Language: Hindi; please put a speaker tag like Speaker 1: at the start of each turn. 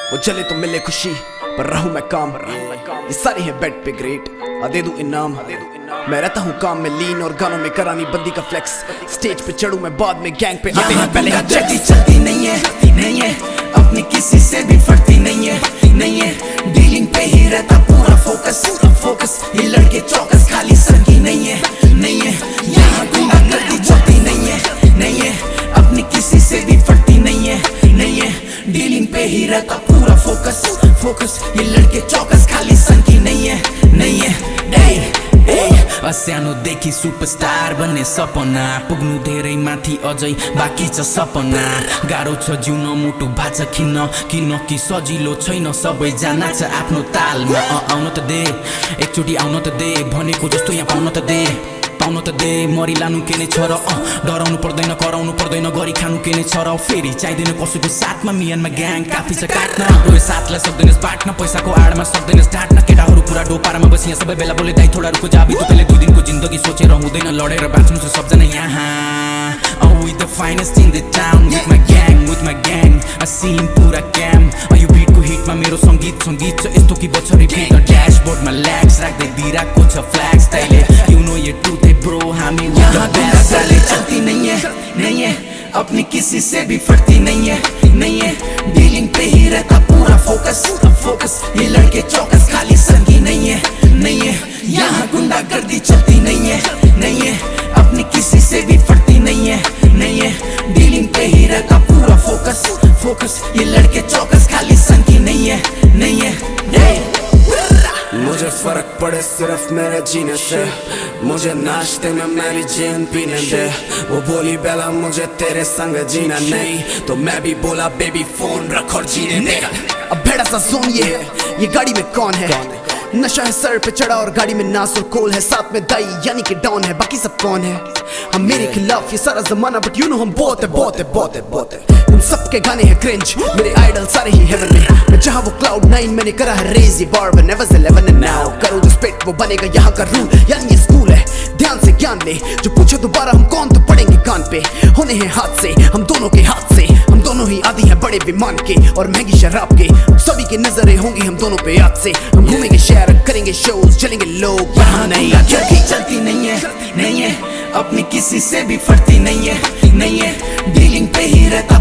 Speaker 1: वो चले तो मिले खुशी पर रहूं मैं काम। ये सारे हैं बेड पे ग्रेट, दे दूं इनाम। मैं रहता हूँ काम में लीन और गानों में करानी बंदी का फ्लेक्स। स्टेज पे चढ़ूं मैं बाद में गैंग पे आते हैं पहले
Speaker 2: चलती नहीं है अपनी किसी से भी फटती नहीं है डीलिंग पे ही रहता पूरा फोकस ये लड़के चौकस खाली सर की नहीं है यहाँ गुंडागर्दी चलती नहीं है अपनी किसी से भी फटती नहीं है डीलिंग पे ही रहता पूरा फोकस ये लड़के चौकस खाली सर की नहीं है सानो देखि सुपरस्टार बन्ने सपना पुग्नु धेरै माथि अझै बाँकी छ सपना। गाह्रो छ जिउन मुटु भाछ खिन्न किनकि सजिलो छैन सबैजना छ आफ्नो तालमा। आउन त दे एकचोटि आउन त दे भनेको जस्तो यहाँ पाउन त दे मरि लानु के नै छ र डराउनु पर्दैन कराउनु पर्दैन गरी खानु के नै छ र फेरि चाहिँदैन कसैको साथमा मियानमा ग्याङ काफी छ काट्न। रोए साथलाई सक्दैनस् बाट्न पैसाको आडमा सक्दैनस् ढाट्न केटाहरू पुरा डोपारामा बसी यहाँ सबै बेला बोले दाइ थोडाहरूको जाबी तैँले 2 दिनको जिन्दगी सोचेर हुँदैन लडेर बाँच्नु छ सबजना यहाँ। With the finest in the town with my gang a scene पुरा क्याम यो बिटको हिटमा मेरो सङ्गीत छ यस्तो कि बछरी बिट ड्यासबोर्डमा ल्याग्स राख्दै दिइरहेको छ फ्ल्याग्स तैँले यु नो यो ट्रुथ है ब्रो हामी चलती नहीं है अपनी किसी से भी फटती नहीं है डीलिंग पे ही रहता पूरा फोकस ये लड़के चौकस खाली संगी नहीं है यहाँ गुंडागर्दी चलती नहीं है अपनी किसी से भी फटती नहीं है डीलिंग पे ही रहता पूरा फोकस ये लड़के चौकस खाली संगी नहीं है
Speaker 1: मुझे फर्क पड़े सिर्फ मेरे जीने से, मुझे नाश्ते में मेरी जेन पीने दे। वो बोली बेला मुझे तेरे संग जीना नहीं तो मैं भी बोला बेबी फोन रख और जीने दे। अब भेड़ा सा जोन ये गाड़ी में कौन है? नशा है सर पे चढ़ा और गाड़ी में नास और कोल है, साथ में दाई यानी कि डॉन है, बाकी सब कौन है? हम मेरे खिलाफ ये सारा जमाना बट यू नो हम बहुत है। उन सबके गाने हैं क्रिंज, मेरे आइडल सारे ही हेवन में। मैं जहाँ वो क्लाउड 9 मैंने करा है रेज ये बार when I was 11 and now करो जो स्पिट वो बनेगा यहाँ का रूल यानी ये स्कूल है। ध्यान से ज्ञान ले जो पूछे दोबारा हम कौन तो पढ़ेंगे कान पे। होने हैं हाथ से हम दोनों के हाथ से, हम दोनों ही आदि हैं बड़े विमान के और महंगी शराब के। सभी की नजरें होंगी हम दोनों पे आज से, हम घूमेंगे शहर करेंगे शोज चलेंगे लोग यहाँ नहीं।
Speaker 2: चलती नहीं है अपनी किसी से भी फटती नहीं है डीलिंग पे ही रहता